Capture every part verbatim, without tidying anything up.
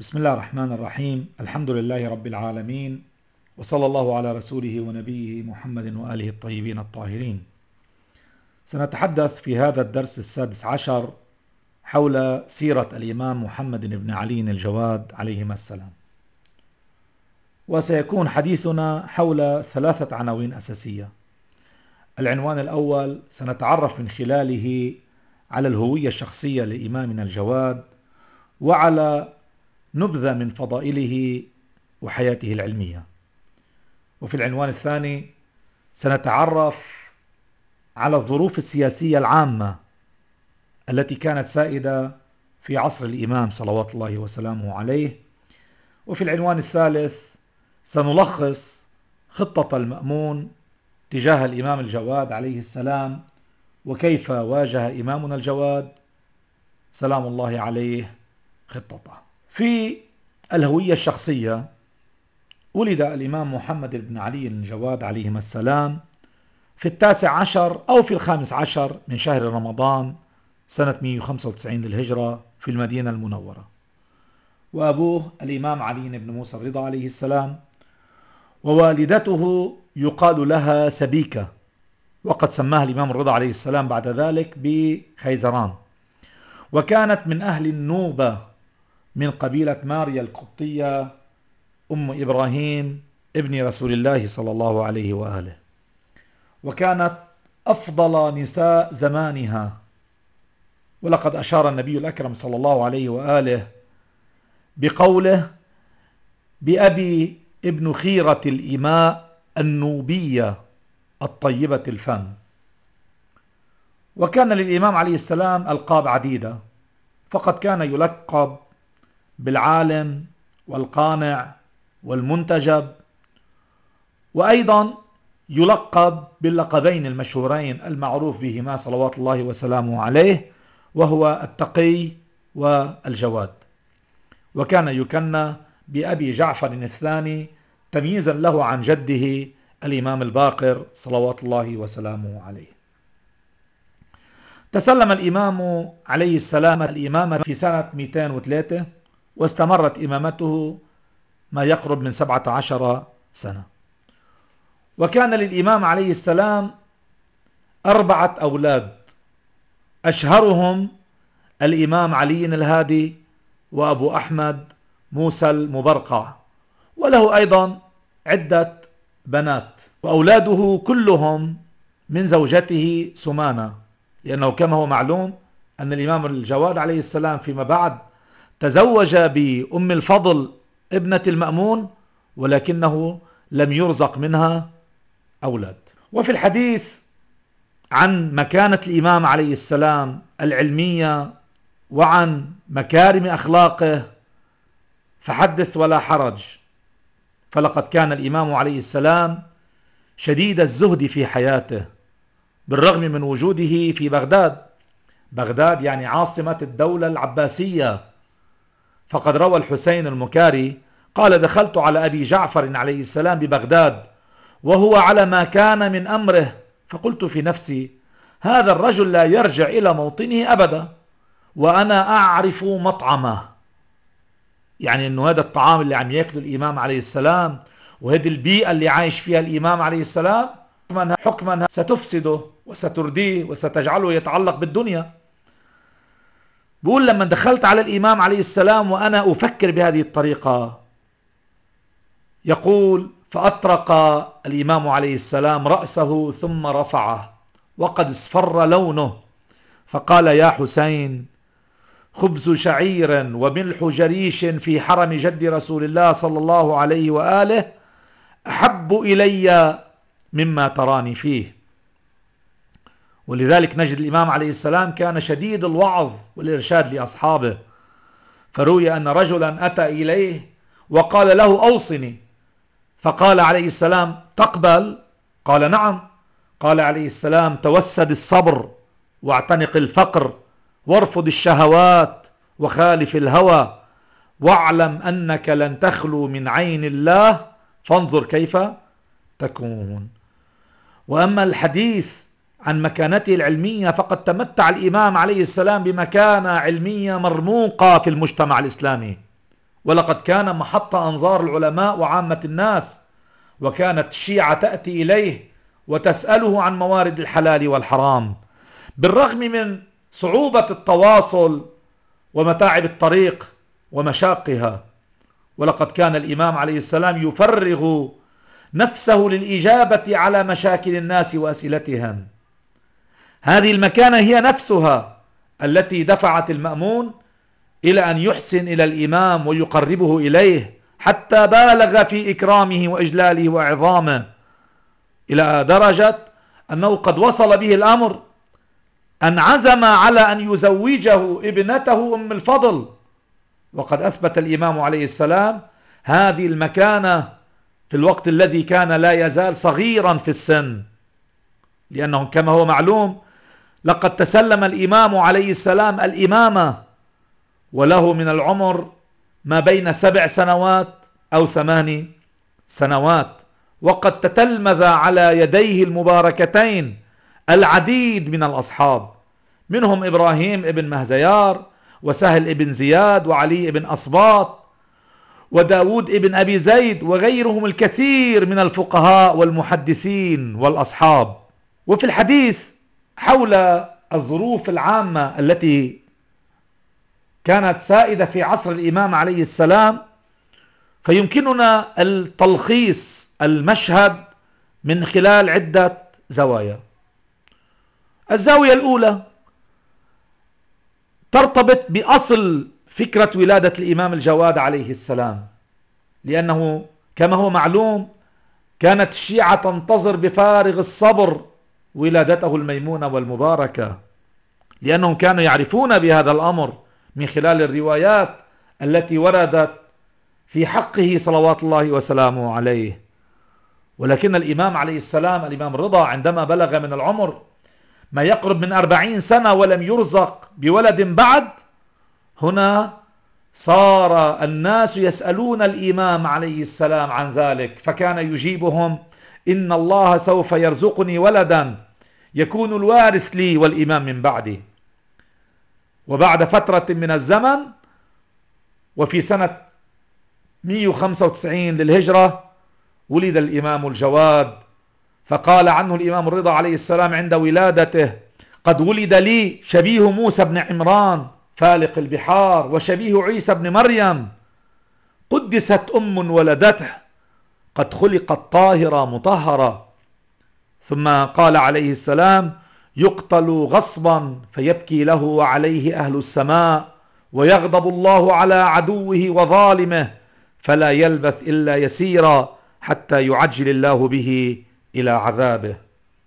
بسم الله الرحمن الرحيم. الحمد لله رب العالمين، وصلى الله على رسوله ونبيه محمد وآله الطيبين الطاهرين. سنتحدث في هذا الدرس السادس عشر حول سيرة الإمام محمد بن علي الجواد عليهما السلام، وسيكون حديثنا حول ثلاثة عناوين أساسية. العنوان الأول سنتعرف من خلاله على الهوية الشخصية لإمامنا الجواد وعلى نبذة من فضائله وحياته العلمية. وفي العنوان الثاني سنتعرف على الظروف السياسية العامة التي كانت سائدة في عصر الإمام صلوات الله وسلامه عليه. وفي العنوان الثالث سنلخص خطة المأمون تجاه الإمام الجواد عليه السلام، وكيف واجه إمامنا الجواد سلام الله عليه خطته. في الهوية الشخصية، ولد الإمام محمد بن علي الجواد عليهما السلام في التاسع عشر أو في الخامس عشر من شهر رمضان سنة مئة وخمسة وتسعين للهجرة في المدينة المنورة، وأبوه الإمام علي بن موسى الرضا عليه السلام، ووالدته يقال لها سبيكة، وقد سماها الإمام الرضا عليه السلام بعد ذلك بخيزران، وكانت من أهل النوبة من قبيلة ماريا القبطية أم إبراهيم ابن رسول الله صلى الله عليه وآله، وكانت أفضل نساء زمانها. ولقد أشار النبي الأكرم صلى الله عليه وآله بقوله: بأبي ابن خيرة الإماء النوبية الطيبة الفم. وكان للإمام عليه السلام ألقاب عديدة، فقد كان يلقب بالعالم والقانع والمنتجب، وأيضا يلقب باللقبين المشهورين المعروف بهما صلوات الله وسلامه عليه، وهو التقي والجواد. وكان يكنى بأبي جعفر الثاني تمييزا له عن جده الإمام الباقر صلوات الله وسلامه عليه. تسلم الإمام عليه السلام الإمامة في سنة مئتين وثلاثة، واستمرت إمامته ما يقرب من سبعة عشر سنة. وكان للإمام عليه السلام أربعة أولاد، أشهرهم الإمام علي الهادي، وأبو أحمد موسى المبرقع، وله أيضا عدة بنات، وأولاده كلهم من زوجته سمانة، لأنه كما هو معلوم أن الإمام الجواد عليه السلام فيما بعد تزوج بأم الفضل ابنة المأمون، ولكنه لم يرزق منها أولاد. وفي الحديث عن مكانة الإمام عليه السلام العلمية وعن مكارم أخلاقه فحدث ولا حرج، فلقد كان الإمام عليه السلام شديد الزهد في حياته، بالرغم من وجوده في بغداد. بغداد يعني عاصمة الدولة العباسية. فقد روى الحسين المكاري قال: دخلت على أبي جعفر عليه السلام ببغداد وهو على ما كان من أمره، فقلت في نفسي: هذا الرجل لا يرجع إلى موطنه أبدا، وأنا أعرف مطعمه. يعني أنه هذا الطعام اللي عم يأكله الإمام عليه السلام، وهذه البيئة اللي عايش فيها الإمام عليه السلام، حكما ستفسده وسترديه وستجعله يتعلق بالدنيا. بقول: لما دخلت على الإمام عليه السلام وأنا أفكر بهذه الطريقة، يقول: فأطرق الإمام عليه السلام رأسه ثم رفعه وقد اصفر لونه، فقال: يا حسين، خبز شعير وملح جريش في حرم جد رسول الله صلى الله عليه وآله أحب إلي مما تراني فيه. ولذلك نجد الإمام عليه السلام كان شديد الوعظ والإرشاد لأصحابه، فروي أن رجلا أتى إليه وقال له: أوصني. فقال عليه السلام: تقبل؟ قال: نعم. قال عليه السلام: توسد الصبر، واعتنق الفقر، وارفض الشهوات، وخالف الهوى، واعلم أنك لن تخلو من عين الله، فانظر كيف تكون. وأما الحديث عن مكانته العلمية، فقد تمتع الإمام عليه السلام بمكانة علمية مرموقة في المجتمع الإسلامي، ولقد كان محط أنظار العلماء وعامة الناس، وكانت الشيعة تأتي إليه وتسأله عن موارد الحلال والحرام، بالرغم من صعوبة التواصل ومتاعب الطريق ومشاقها. ولقد كان الإمام عليه السلام يفرغ نفسه للإجابة على مشاكل الناس وأسئلتهم. هذه المكانة هي نفسها التي دفعت المأمون إلى أن يحسن إلى الإمام ويقربه إليه، حتى بالغ في إكرامه وإجلاله وعظامه، إلى درجة أنه قد وصل به الأمر أن عزم على أن يزوجه ابنته أم الفضل. وقد أثبت الإمام عليه السلام هذه المكانة في الوقت الذي كان لا يزال صغيرا في السن، لأنه كما هو معلوم لقد تسلم الإمام عليه السلام الإمامة وله من العمر ما بين سبع سنوات أو ثمان سنوات، وقد تتلمذ على يديه المباركتين العديد من الأصحاب، منهم إبراهيم ابن مهزيار، وسهل ابن زياد، وعلي ابن أصباط، وداود ابن أبي زيد، وغيرهم الكثير من الفقهاء والمحدثين والأصحاب. وفي الحديث حول الظروف العامة التي كانت سائدة في عصر الإمام عليه السلام، فيمكننا التلخيص المشهد من خلال عدة زوايا. الزاوية الأولى ترتبط بأصل فكرة ولادة الإمام الجواد عليه السلام، لأنه كما هو معلوم كانت الشيعة تنتظر بفارغ الصبر ولادته الميمونة والمباركة، لأنهم كانوا يعرفون بهذا الأمر من خلال الروايات التي وردت في حقه صلوات الله وسلامه عليه. ولكن الإمام عليه السلام الإمام الرضا عندما بلغ من العمر ما يقرب من أربعين سنة ولم يرزق بولد بعد، هنا صار الناس يسألون الإمام عليه السلام عن ذلك، فكان يجيبهم: إن الله سوف يرزقني ولدا يكون الوارث لي والإمام من بعدي. وبعد فترة من الزمن، وفي سنة مئة وخمسة وتسعين للهجرة، ولد الإمام الجواد، فقال عنه الإمام الرضا عليه السلام عند ولادته: قد ولد لي شبيه موسى بن عمران فالق البحار، وشبيه عيسى بن مريم، قدست أم ولدته، قد خلقت طاهرة مطهرة. ثم قال عليه السلام: يقتل غصبا فيبكي له وعليه أهل السماء، ويغضب الله على عدوه وظالمه فلا يلبث إلا يسيرا حتى يعجل الله به إلى عذابه.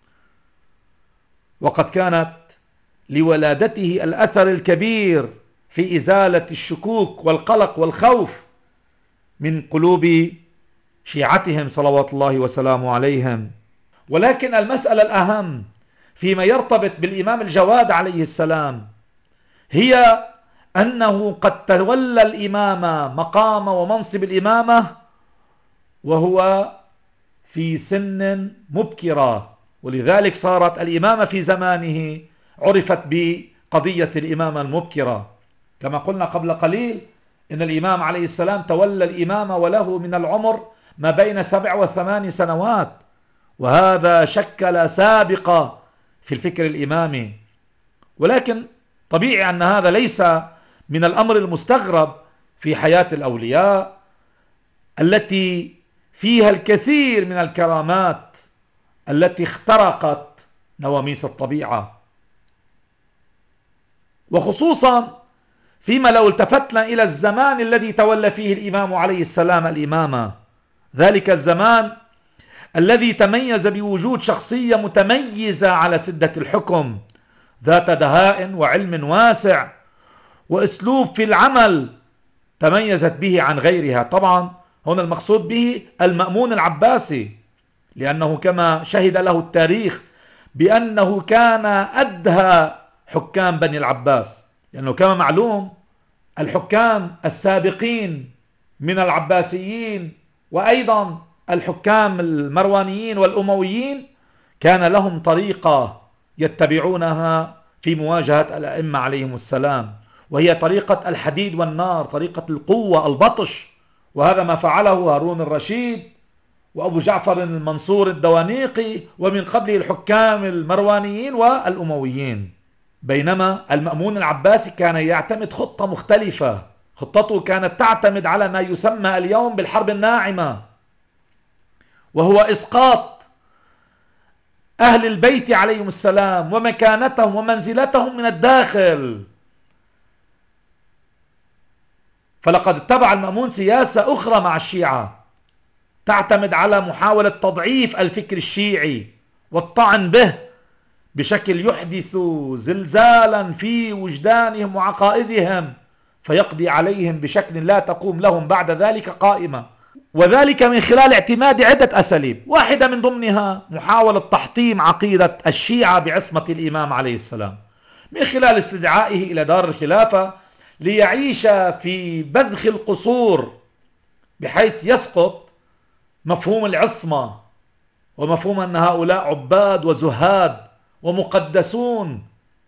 وقد كانت لولادته الأثر الكبير في إزالة الشكوك والقلق والخوف من قلوب شيعتهم صلوات الله وسلامه عليهم. ولكن المسألة الأهم فيما يرتبط بالإمام الجواد عليه السلام هي أنه قد تولى الإمامة مقام ومنصب الإمامة وهو في سن مبكرة، ولذلك صارت الإمامة في زمانه عرفت بقضية الإمامة المبكرة. كما قلنا قبل قليل إن الإمام عليه السلام تولى الإمامة وله من العمر ما بين سبع وثمان سنوات، وهذا شكل سابقة في الفكر الإمامي. ولكن طبيعي أن هذا ليس من الأمر المستغرب في حياة الأولياء التي فيها الكثير من الكرامات التي اخترقت نواميس الطبيعة، وخصوصا فيما لو التفتنا إلى الزمان الذي تولى فيه الإمام عليه السلام الإمامة، ذلك الزمان الذي تميز بوجود شخصية متميزة على سدة الحكم، ذات دهاء وعلم واسع وأسلوب في العمل تميزت به عن غيرها. طبعا هنا المقصود به المأمون العباسي، لأنه كما شهد له التاريخ بأنه كان أدهى حكام بني العباس، لأنه كما معلوم الحكام السابقين من العباسيين وأيضا الحكام المروانيين والأمويين كان لهم طريقة يتبعونها في مواجهة الأئمة عليهم السلام، وهي طريقة الحديد والنار، طريقة القوة البطش، وهذا ما فعله هارون الرشيد وأبو جعفر المنصور الدوانيقي ومن قبله الحكام المروانيين والأمويين. بينما المأمون العباسي كان يعتمد خطة مختلفة، خطته كانت تعتمد على ما يسمى اليوم بالحرب الناعمة، وهو إسقاط أهل البيت عليهم السلام ومكانتهم ومنزلتهم من الداخل. فلقد اتبع المأمون سياسة أخرى مع الشيعة تعتمد على محاولة تضعيف الفكر الشيعي والطعن به بشكل يحدث زلزالا في وجدانهم وعقائدهم، فيقضي عليهم بشكل لا تقوم لهم بعد ذلك قائمة، وذلك من خلال اعتماد عدة أساليب. واحدة من ضمنها محاولة تحطيم عقيدة الشيعة بعصمة الإمام عليه السلام من خلال استدعائه إلى دار الخلافة ليعيش في بذخ القصور، بحيث يسقط مفهوم العصمة ومفهوم أن هؤلاء عباد وزهاد ومقدسون،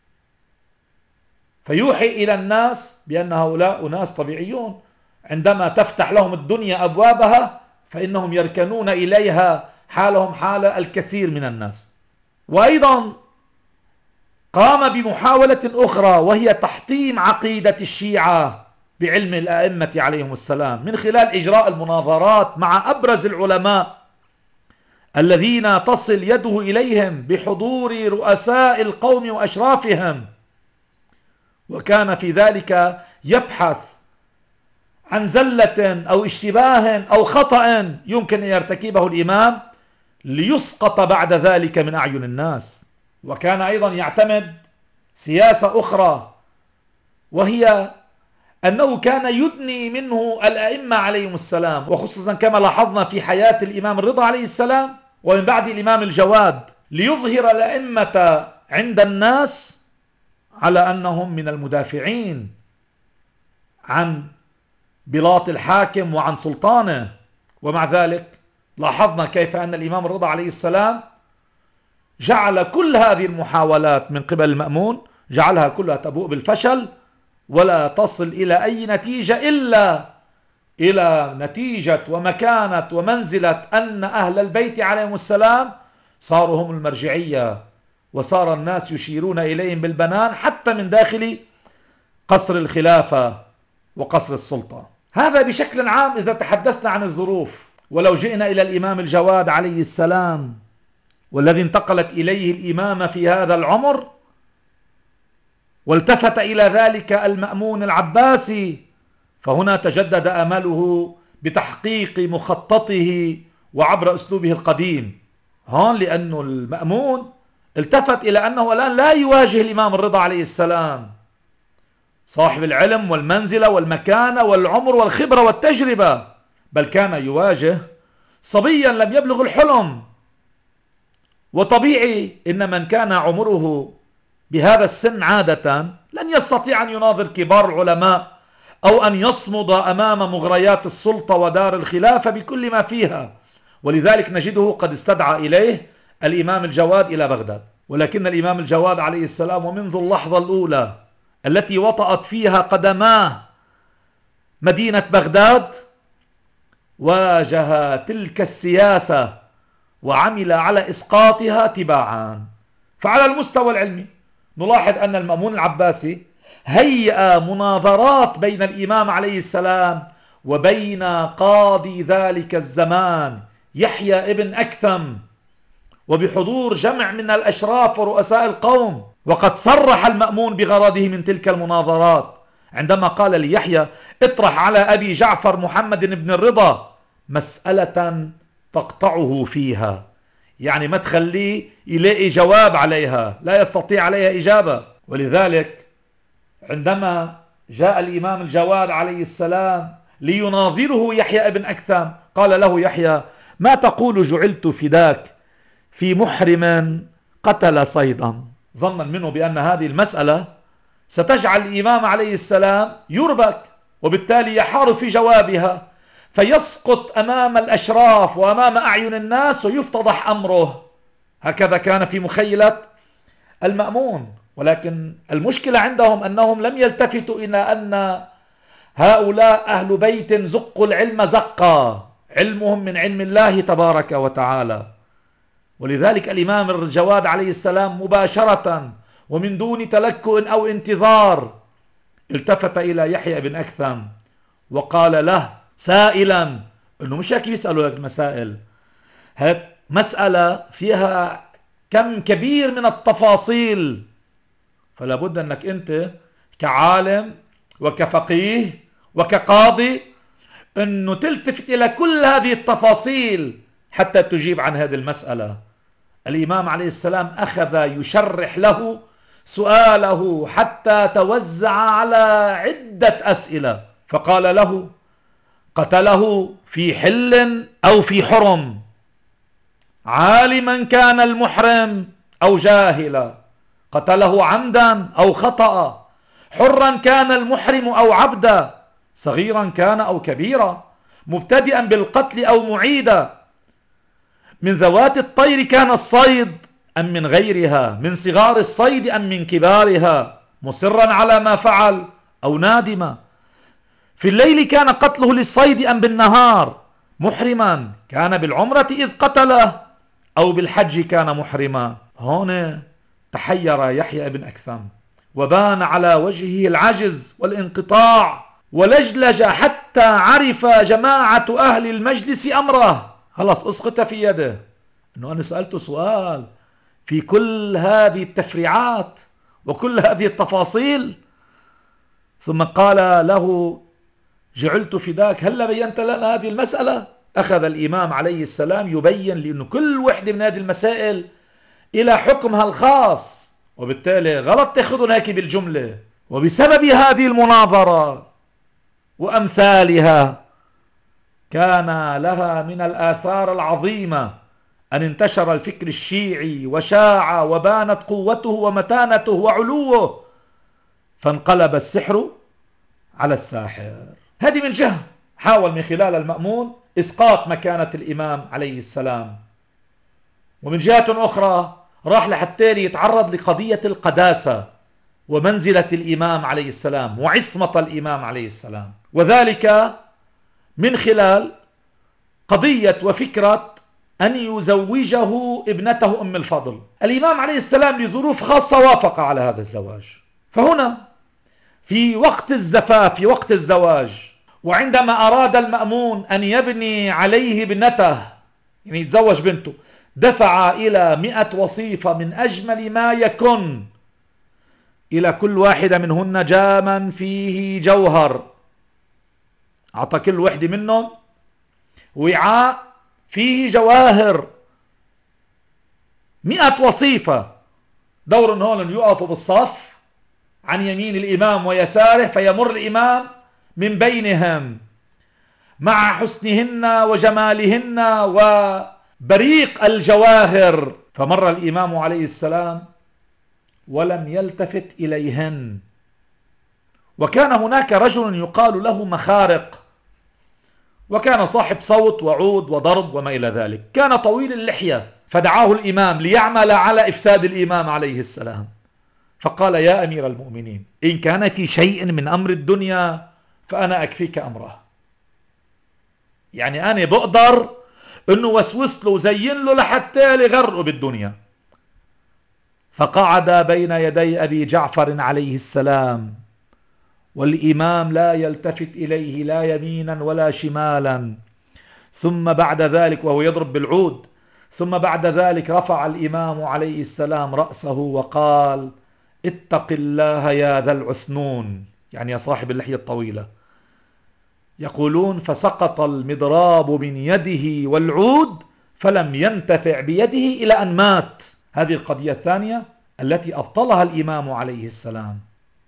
فيوحي إلى الناس بأن هؤلاء ناس طبيعيون، عندما تفتح لهم الدنيا أبوابها فإنهم يركنون إليها حالهم حال الكثير من الناس. وأيضا قام بمحاولة أخرى وهي تحطيم عقيدة الشيعة بعلم الأئمة عليهم السلام من خلال إجراء المناظرات مع أبرز العلماء الذين تصل يده إليهم بحضور رؤساء القوم وأشرافهم، وكان في ذلك يبحث عن زلة أو اشتباه أو خطأ يمكن أن يرتكبه الإمام ليسقط بعد ذلك من أعين الناس. وكان أيضا يعتمد سياسة أخرى، وهي أنه كان يدني منه الأئمة عليهم السلام، وخصوصا كما لاحظنا في حياة الإمام الرضا عليه السلام ومن بعد الإمام الجواد، ليظهر الأئمة عند الناس على أنهم من المدافعين عن بلاط الحاكم وعن سلطانه. ومع ذلك لاحظنا كيف أن الإمام الرضا عليه السلام جعل كل هذه المحاولات من قبل المأمون جعلها كلها تبوء بالفشل ولا تصل إلى أي نتيجة إلا إلى نتيجة ومكانة ومنزلة أن أهل البيت عليهم السلام صاروا هم المرجعية، وصار الناس يشيرون إليهم بالبنان حتى من داخل قصر الخلافة وقصر السلطة. هذا بشكل عام إذا تحدثنا عن الظروف. ولو جئنا إلى الإمام الجواد عليه السلام والذي انتقلت إليه الإمامة في هذا العمر، والتفت إلى ذلك المأمون العباسي، فهنا تجدد أمله بتحقيق مخططه وعبر أسلوبه القديم. هون لأنه المأمون التفت إلى أنه الآن لا يواجه الإمام الرضا عليه السلام صاحب العلم والمنزلة والمكانة والعمر والخبرة والتجربة، بل كان يواجه صبيا لم يبلغ الحلم. وطبيعي إن من كان عمره بهذا السن عادة لن يستطيع أن يناظر كبار العلماء أو أن يصمد أمام مغريات السلطة ودار الخلافة بكل ما فيها. ولذلك نجده قد استدعى إليه الإمام الجواد إلى بغداد. ولكن الإمام الجواد عليه السلام ومنذ اللحظة الأولى التي وطأت فيها قدماه مدينة بغداد واجه تلك السياسة وعمل على إسقاطها تباعا. فعلى المستوى العلمي نلاحظ أن المأمون العباسي هيأ مناظرات بين الإمام عليه السلام وبين قاضي ذلك الزمان يحيى ابن أكثم، وبحضور جمع من الأشراف ورؤساء القوم. وقد صرح المأمون بغرضه من تلك المناظرات عندما قال ليحيى: اطرح على أبي جعفر محمد بن الرضا مسألة تقطعه فيها، يعني ما تخليه يلاقي جواب عليها، لا يستطيع عليها إجابة. ولذلك عندما جاء الإمام الجواد عليه السلام ليناظره يحيى ابن أكثم قال له يحيى: ما تقول جعلت فداك في محرم قتل صيدا، ظنا منه بأن هذه المسألة ستجعل الإمام عليه السلام يربك وبالتالي يحار في جوابها فيسقط أمام الأشراف وأمام أعين الناس ويفتضح أمره. هكذا كان في مخيلة المأمون. ولكن المشكلة عندهم أنهم لم يلتفتوا إلى أن هؤلاء أهل بيت زقوا العلم زقا، علمهم من علم الله تبارك وتعالى. ولذلك الإمام الجواد عليه السلام مباشرة ومن دون تلكؤ أو انتظار التفت إلى يحيى بن أكثم وقال له سائلا، إنه مش هيك يسألوا لك المسائل، هذه مسألة فيها كم كبير من التفاصيل، فلا بد أنك أنت كعالم وكفقيه وكقاضي أنه تلتفت إلى كل هذه التفاصيل حتى تجيب عن هذه المسألة. الإمام عليه السلام أخذ يشرح له سؤاله حتى توزع على عدة أسئلة، فقال له قتله في حل أو في حرم، عالما كان المحرم أو جاهلا، قتله عمدا أو خطأ، حرا كان المحرم أو عبدا، صغيرا كان أو كبيرا، مبتدئا بالقتل أو معيدا، من ذوات الطير كان الصيد أم من غيرها، من صغار الصيد أم من كبارها، مصرا على ما فعل أو نادما، في الليل كان قتله للصيد أم بالنهار، محرما كان بالعمرة إذ قتله أو بالحج كان محرما. هون تحير يحيى بن أكثم وبان على وجهه العجز والانقطاع ولجلج حتى عرف جماعة أهل المجلس أمره. خلص أسقط في يده أنه أنا سألت سؤال في كل هذه التفريعات وكل هذه التفاصيل، ثم قال له جعلت فداك، هل بينت لنا هذه المسألة؟ أخذ الإمام عليه السلام يبين لأنه كل وحدة من هذه المسائل إلى حكمها الخاص، وبالتالي غلط تأخذون هيك بالجملة. وبسبب هذه المناظرة وأمثالها كان لها من الآثار العظيمة أن انتشر الفكر الشيعي وشاع وبانت قوته ومتانته وعلوه، فانقلب السحر على الساحر. هذه من جهة حاول من خلال المأمون إسقاط مكانة الإمام عليه السلام، ومن جهة أخرى راح لحتى يتعرض لقضية القداسة ومنزلة الإمام عليه السلام وعصمة الإمام عليه السلام، وذلك من خلال قضية وفكرة أن يزوجه ابنته أم الفضل. الإمام عليه السلام لظروف خاصة وافق على هذا الزواج، فهنا في وقت الزفاف في وقت الزواج وعندما أراد المأمون أن يبني عليه ابنته، يعني يتزوج بنته، دفع إلى مئة وصيفة من أجمل ما يكن، إلى كل واحدة منهن جاما فيه جوهر، أعطى كل واحدة منهم وعاء فيه جواهر، مئة وصيفة، دور هون يقفوا بالصف عن يمين الإمام ويساره، فيمر الإمام من بينهم مع حسنهن وجمالهن وبريق الجواهر، فمر الإمام عليه السلام ولم يلتفت إليهن. وكان هناك رجل يقال له مخارق، وكان صاحب صوت وعود وضرب وما إلى ذلك، كان طويل اللحية، فدعاه الإمام ليعمل على إفساد الإمام عليه السلام، فقال يا أمير المؤمنين إن كان في شيء من أمر الدنيا فأنا أكفيك أمره، يعني أنا بقدر أنه وسوس له زين له لحتى لغرقه بالدنيا. فقعد بين يدي أبي جعفر عليه السلام والإمام لا يلتفت إليه لا يمينا ولا شمالا، ثم بعد ذلك وهو يضرب بالعود، ثم بعد ذلك رفع الإمام عليه السلام رأسه وقال اتق الله يا ذا العسنون، يعني يا صاحب اللحية الطويلة. يقولون فسقط المضراب من يده والعود فلم ينتفع بيده إلى أن مات. هذه القضية الثانية التي أبطلها الإمام عليه السلام.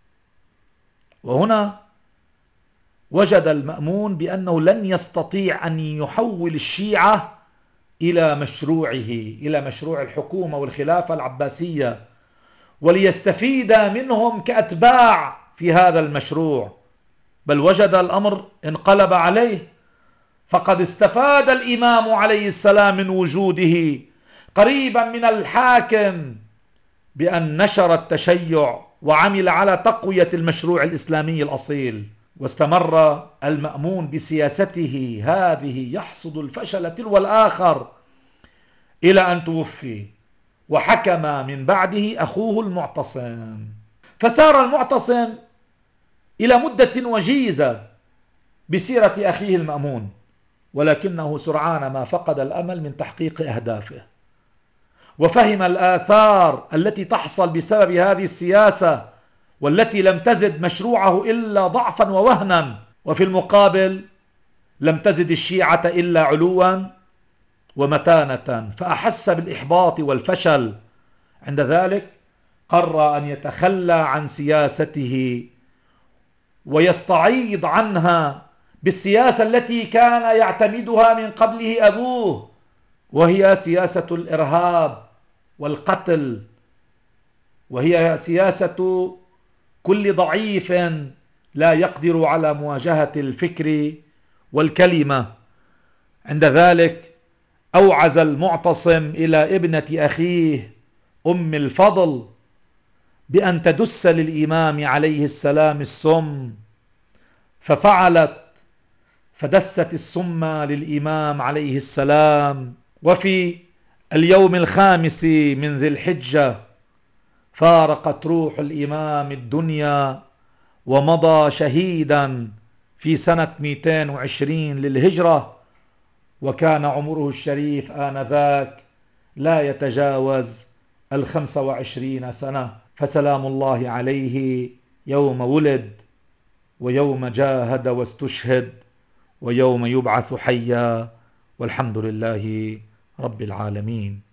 وهنا وجد المأمون بأنه لن يستطيع أن يحول الشيعة إلى مشروعه، إلى مشروع الحكومة والخلافة العباسية، وليستفيد منهم كأتباع في هذا المشروع، بل وجد الأمر انقلب عليه، فقد استفاد الإمام عليه السلام من وجوده قريبا من الحاكم بأن نشر التشيع وعمل على تقوية المشروع الإسلامي الأصيل. واستمر المأمون بسياسته هذه يحصد الفشل تلو الآخر إلى أن توفي، وحكم من بعده أخوه المعتصم. فسار المعتصم إلى مدة وجيزة بسيرة أخيه المأمون، ولكنه سرعان ما فقد الأمل من تحقيق أهدافه، وفهم الآثار التي تحصل بسبب هذه السياسة، والتي لم تزد مشروعه إلا ضعفا ووهنا، وفي المقابل لم تزد الشيعة إلا علوا ومتانة، فأحس بالإحباط والفشل. عند ذلك قرر أن يتخلى عن سياسته ويستعيض عنها بالسياسة التي كان يعتمدها من قبله أبوه، وهي سياسة الإرهاب والقتل، وهي سياسة كل ضعيف لا يقدر على مواجهة الفكر والكلمة. عند ذلك أوعز المعتصم إلى ابنة أخيه أم الفضل بأن تدس للإمام عليه السلام السم، ففعلت، فدست السم للإمام عليه السلام. وفي اليوم الخامس من ذي الحجة فارقت روح الإمام الدنيا ومضى شهيدا في سنة مئتين وعشرين للهجرة، وكان عمره الشريف آنذاك لا يتجاوز الخمس وعشرين سنة. فسلام الله عليه يوم ولد، ويوم جاهد واستشهد، ويوم يبعث حيا، والحمد لله رب العالمين.